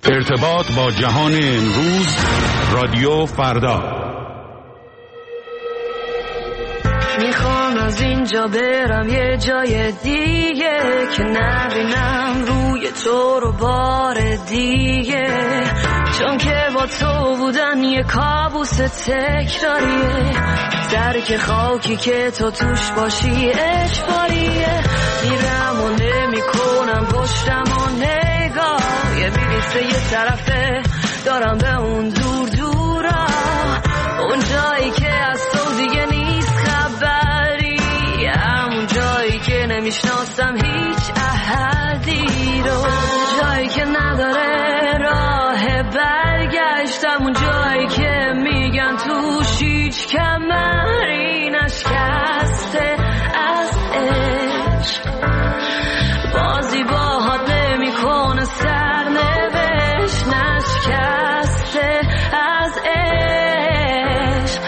ارتباط با جهان امروز، رادیو فردا. میخوام از اینجا برم یه جای دیگه که نبینم روی تو رو بار دیگه، چون که با تو بودن یه کابوس تکراریه، درک خاکی که تو توش باشی اجباریه. میرم و نمیکنم پشتم و نگاه، یه میریسه یه طرفه دارم به اون دور دورا، اون جایی که از تو دیگه نیست خبری، همون جایی که نمیشناسم هیچ احدی رو، جایی که نداره راه برگشت، همون جایی که میگن توش هیچ کمری نشکسته از عشق، بازی باهات نمیکنه سرنوشت، نشکسته از عشق،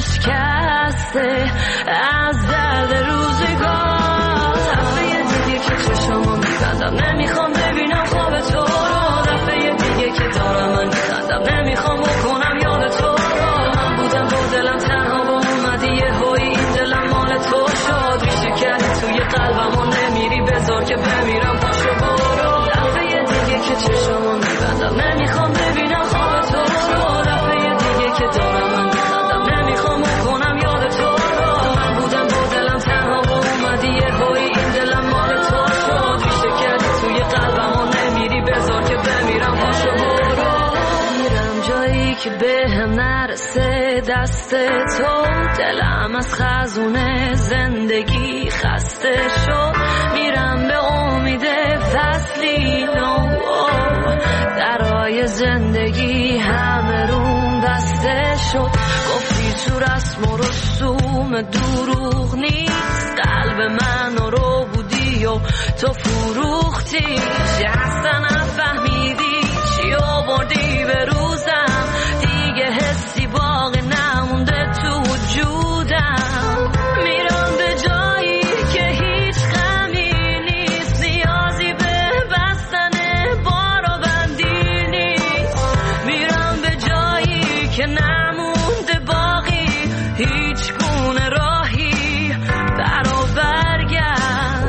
نشکسته از درد روزگار. دفعه دیگه که چشمو میبندم نمیخوام ببینم خواب تو رو، دفعه دیگه که دارم من میخندم نمیخوام بکنم یاد تو رو، من بودم با دلم تنها با اومدی یه هایی این دلم مال تو شد، ریشه کردی توی قلبم و نمیری بذار که بمیرم پاشو برو. دفعه دیگه که چشمو میبندم نمیخوام ببینم خواب تو رو، دفعه دیگه که دارم من میخندم نمیخوام بکنم یاد تو رو، من بودم با دلم تنها با اومدی یه هایی این دلم مال تو شد، ریشه کردی توی قلبم و نمیری بذار که بمیرم پاشو برو. میرم جایی که بهم نرسه دست تو، دلم از خزونه زندگی خسته شد، میرم به امید فصلی نو، درای زندگی همه روم بسته شد، گفتی تو رسم و رسوم دروغ نیست، قلب من رو بودی و تو فروختی، اصلا نفهمیدی چی آوردی به روزم، دیگه حسی باقی نمونده تو وجودم، میرم به جایی که هیچ غمی نیست، نیازی به بستن بار و بندی نیست، میرم به جایی که نمونده باقی هیچ گونه راهی برا برگرد.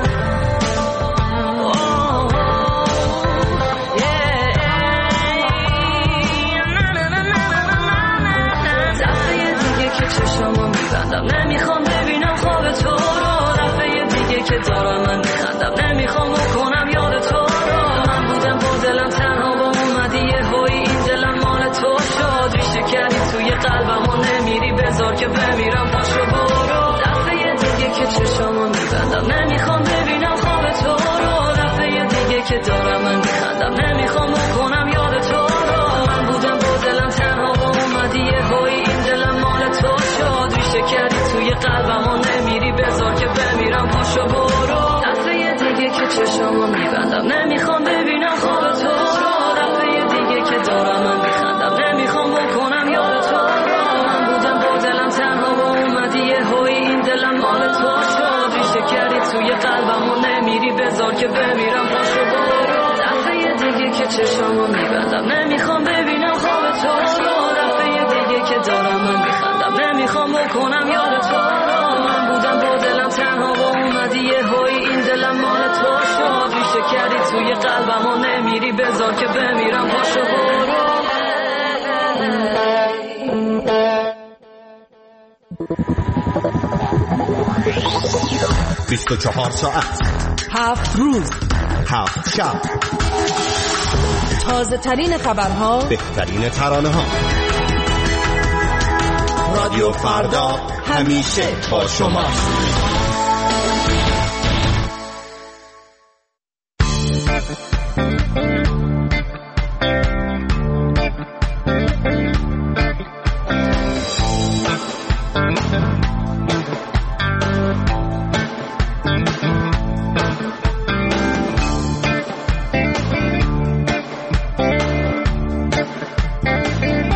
چشمو میبندم نمیخوام ببینم خواب تو رو، دفعه دیگه که دارم من میخندم نمیخوام بکنم یاد تو رو، من بودم با دلم تنها با اومدی یه هایی این دلم مال تو شد، ریشه کردی توی قلبم و نمیری بذار که بمیرم پاشو برو. دفعه دیگه که چشمو میبندم نمیخوام ببینم خواب تو رو، دفعه دیگه که دارم من میخندم نمیخوام بکنم یاد تو رو، من بودم با دلم تنها با اومدی یه هایی این دلم مال تو شد، ریشه کردی توی قلبم و نمیری بذار که بمیرم پاشو برو. دفعه دیگه که چشمو میبندم نمیخوام ببینم خواب تو رو، دفعه دیگه که دارم من میخندم نمیخوام بکنم یاد تو رو، من بودم با دلم تنها با اومدی یه هایی این دلم مال تو شد، ریشه کردی توی قلبم و نمیری بذار که بمیرم پاشو برو. دفعه دیگه که چشمو میبندم نمیخوام ببینم خواب تو رو، دفعه دیگه که دارم من میخندم نمیخوام بکنم یاد تو رو، من بودم با دلم تنها با اومدی یه هایی این دلم مال تو شد، ریشه کردی توی قلبم و نمیری بذار که بمیرم پاشو برو. 24 ساعت 7 روز 7 شب، تازه ترین خبرها، بهترین ترانه ها، رادیو فردا همیشه با شما.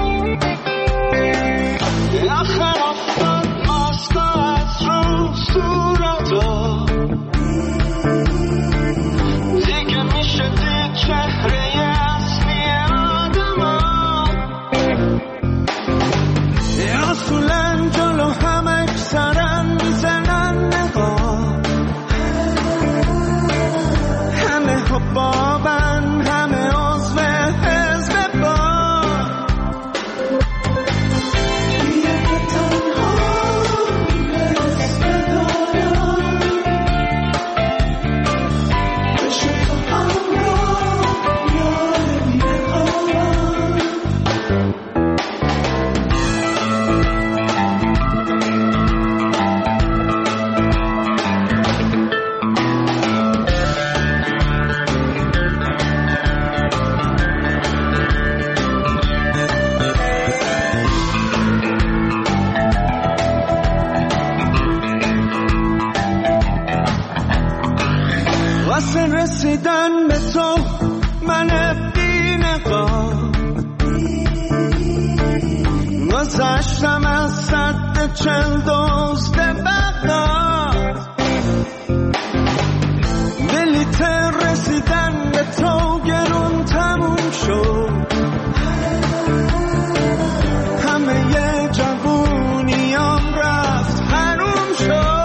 So گذشتم از سد 40 دزد بغداد، بلیط رسیدن به تو گرون تموم شد، همه ی جوونیام رفت حروم شد.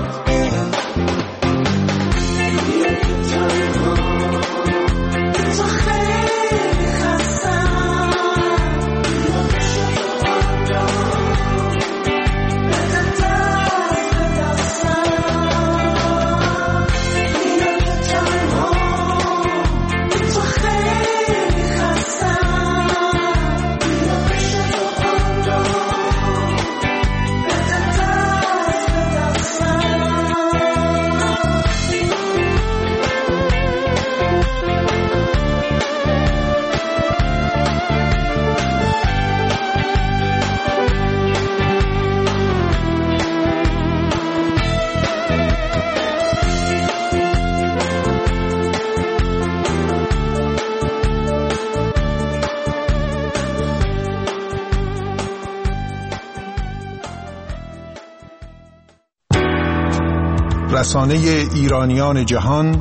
رسانه ایرانیان جهان،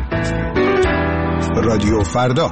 رادیو فردا.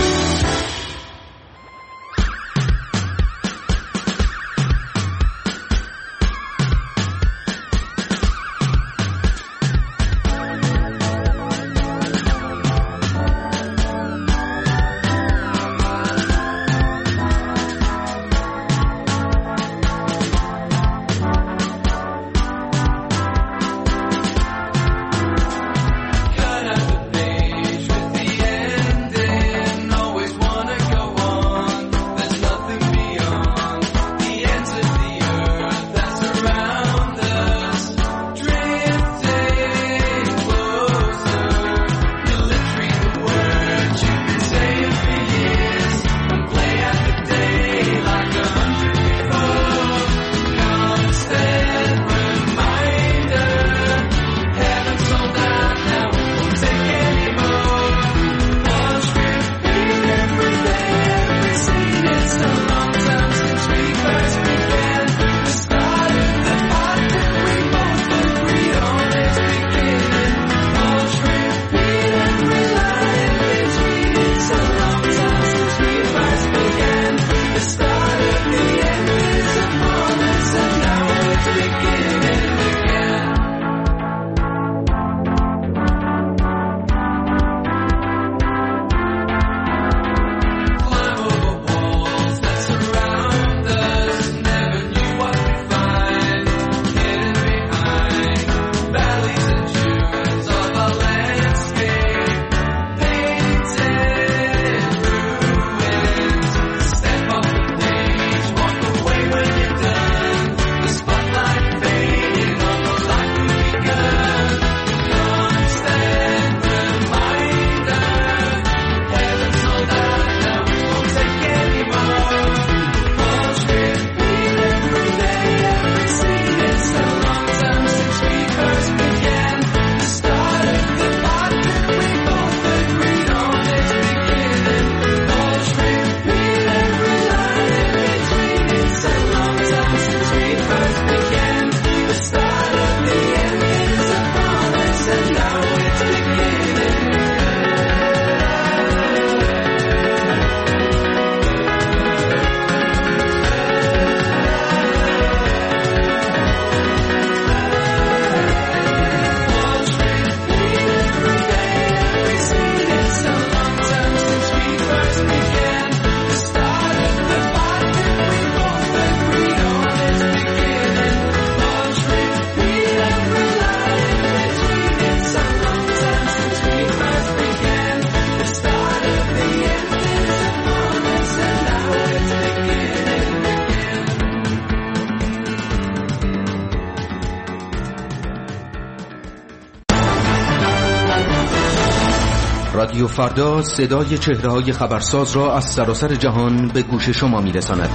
رادیو فردا صدای چهره‌های خبرساز را از سراسر جهان به گوش شما می‌رساند.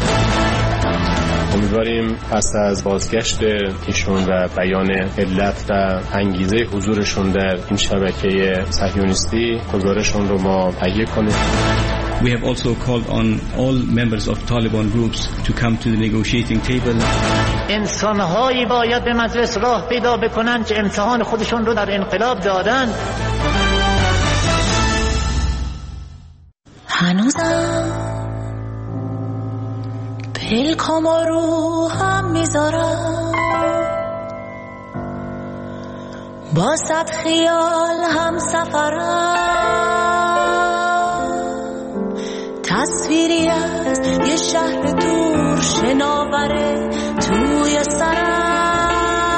امیدواریم پس از بازگشت ایشون و بیان علت و انگیزه حضورشون در این شبکه صهیونیستی گزارشون رو ما تهیه کنیم. We have also called on all members of Taliban groups to come to the negotiating table. انسان‌هایی باید به مجلس راه پیدا بکنن که امتحان خودشون رو در انقلاب دادن. هنوزم پلکام رو هم میذارم، با صد خیال هم سفرم، تصویری از یه شهر دور شناوره توی سرم.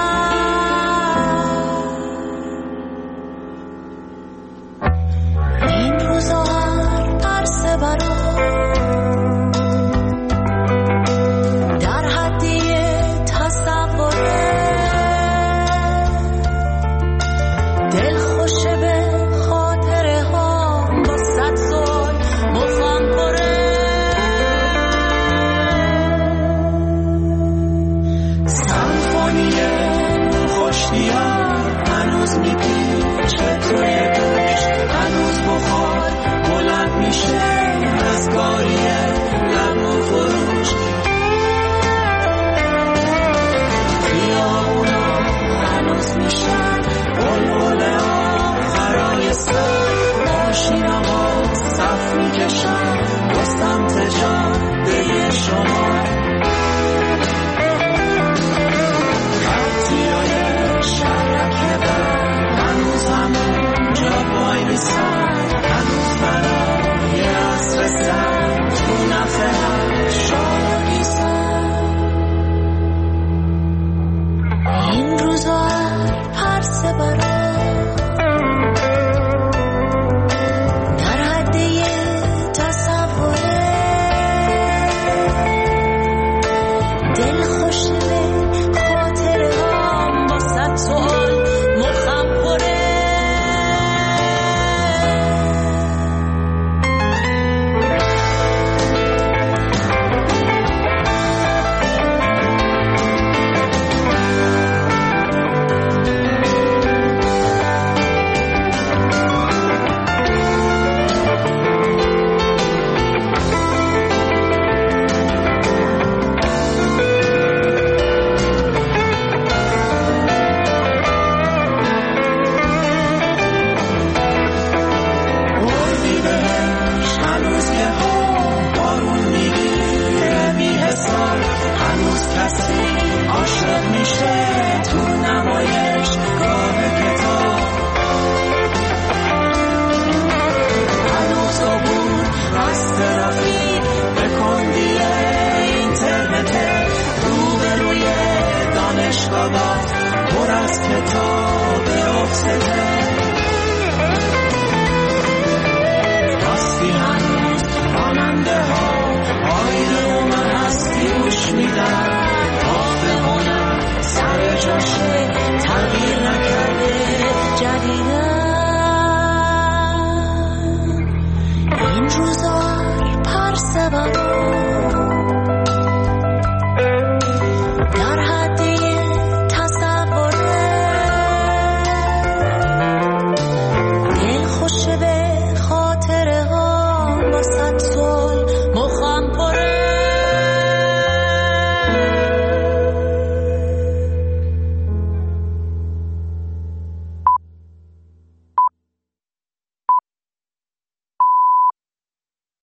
این روزا هر پرسه برام در حدی تصوره، دل خوشه به خاطره ها با صد سال مخم پره. سمفونی خوشتیار هنوز میپیچه توی دوش، هنوز بخار بلند میشه از کاریه لب و فروش. خیابونا هنوز میشن بلبله آخرای سر، ماشینا با صف میکشن با سمت جاده شما. خطیای شرکه بر هنوز همون جا بای نیستن، هنوز برای عصر سر تو نفه هم شاگیستن. این روزا هر پرسه برام در حد یه تصوره، دل خوشه به خاطره هم با صد سوال مخم پره. هنوز یه ها بارون میگیره بی حساب، هنوز کسی عاشق میشه تو نمایش گاه کتاب، هنوز عبور از ترافیک به کندی اینترنت، روبروی دانشگاهات پر از کتاب افتاده. هنوز راننده ها آیدوم هستی گوش میدن، آب هنر سر جاشه تغییر نکرده جدیدن. این روزا هر پرسه برام در حد یه تصوره، دل خوشه به خاطره ها با صد سال